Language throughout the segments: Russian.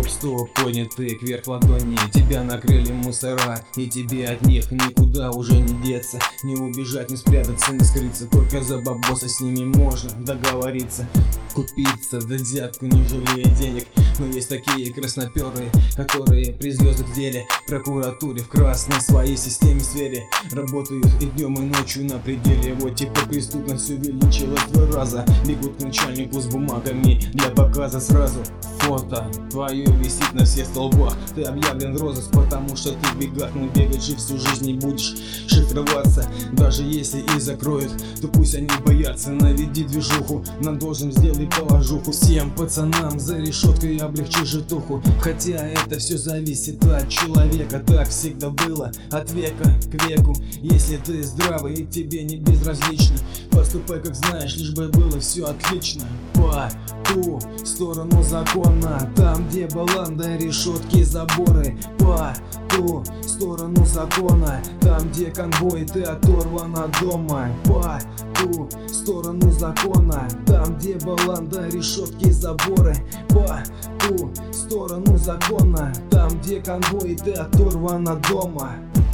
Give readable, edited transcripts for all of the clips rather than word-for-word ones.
Стоп, поднятые кверх ладони. Тебя накрыли мусора, и тебе от них никуда уже не деться. Не убежать, не спрятаться, не скрыться. Только за бабоса с ними можно договориться. Купиться, да взятку не жалея денег. Но есть такие красноперые, которые при звездах в деле, прокуратуре в красной своей системе сфере работают и днем, и ночью на пределе. Вот теперь преступность увеличилась в 2 раза. Бегут к начальнику с бумагами для показа сразу. Фото твое висит на всех столбах. Ты объявлен в розыск, потому что ты в бегах. Но бегать же всю жизнь не будешь, шифроваться. Даже если и закроют, то пусть они боятся. Наведи движуху, нам должен сделать положуху. Всем пацанам за решеткой облегчи житуху. Хотя это все зависит от человека. Так всегда было, от века к веку. Если ты здравый и тебе не безразлично, поступай как знаешь, лишь бы было все отлично. По ту сторону закона, там где баланда, решетки, заборы. По ту сторону закона, там где конвой, ты оторван от дома. По ту сторону закона, там где баланда, решетки, заборы. По ту сторону закона, там где конвой, ты оторван от дома.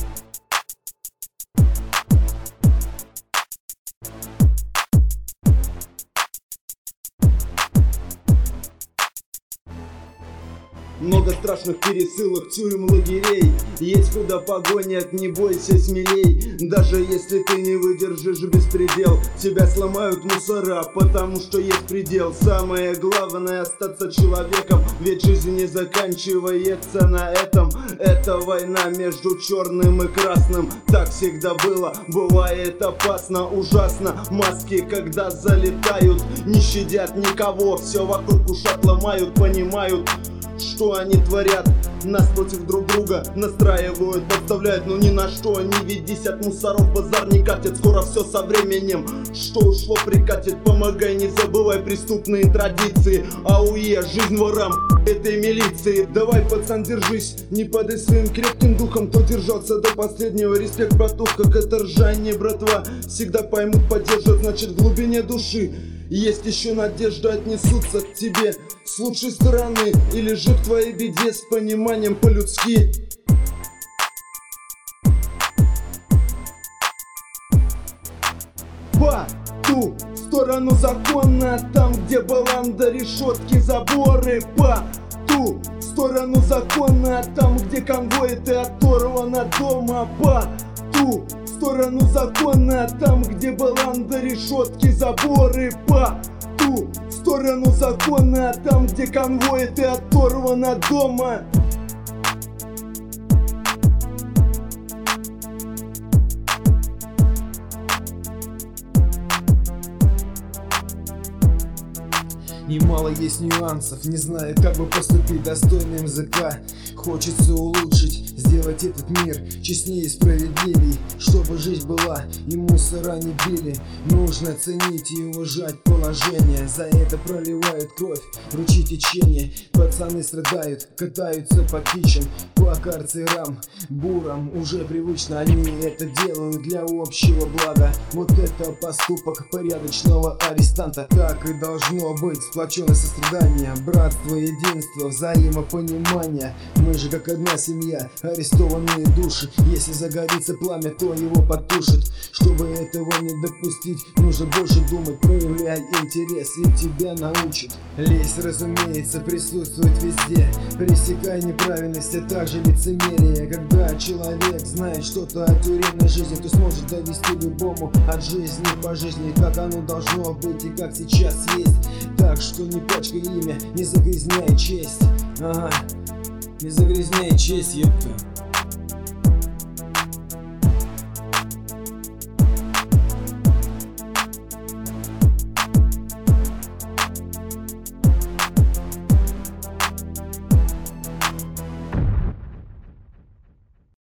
Много страшных пересылок, тюрем, лагерей. Есть куда погонят, не бойся, смелей. Даже если ты не выдержишь беспредел, тебя сломают мусора, потому что есть предел. Самое главное — остаться человеком, ведь жизнь не заканчивается на этом. Это война между черным и красным. Так всегда было, бывает опасно, ужасно. Маски, когда залетают, не щадят никого. Все вокруг ушат ломают, понимают, что они творят. Нас против друг друга настраивают, подставляют, но ни на что. Они ведь 10 мусоров, базар не катят. Скоро все со временем, что ушло, прикатит. Помогай, не забывай преступные традиции. АУЕ, жизнь ворам этой милиции. Давай, пацан, держись, не падай своим крепким духом. Кто держался до последнего, респект, братух. Как это ржание, братва, всегда поймут, поддержат, значит, в глубине души есть еще надежда, отнесутся к тебе с лучшей стороны или же к твоей беде с пониманием по-людски. По ту сторону закона, там где баланда, решетки, заборы. По ту сторону закона, там где конвой, ты оторван от дома. По ту сторону закона, там где баланда, решетки, заборы. По ту сторону закона, там где конвой, ты оторван от дома. Немало есть нюансов, не знаю, как бы поступить достойно МЗК. Хочется улучшить, сделать этот мир честнее и справедливей, чтобы жизнь была и мусора не били. Нужно ценить и уважать положение, за это проливают кровь, ручьи течения. Пацаны страдают, катаются по кичам, по карцерам, бурам. Уже привычно они это делают для общего блага. Вот это поступок порядочного арестанта. Так и должно быть, сплоченное сострадание, братство, единство, взаимопонимание. Мы же как одна семья, арестованные души. Если загорится пламя, то его потушит. Чтобы этого не допустить, нужно больше думать. Проявляй интерес, и тебя научат. Лесть, разумеется, присутствует везде. Пресекай неправильность, а также лицемерие. Когда человек знает что-то о тюремной жизни, то сможет довести любому от жизни по жизни, как оно должно быть и как сейчас есть. Так что не пачкай имя, не загрязняй честь. Ага, не загрязняй честь, ёпта.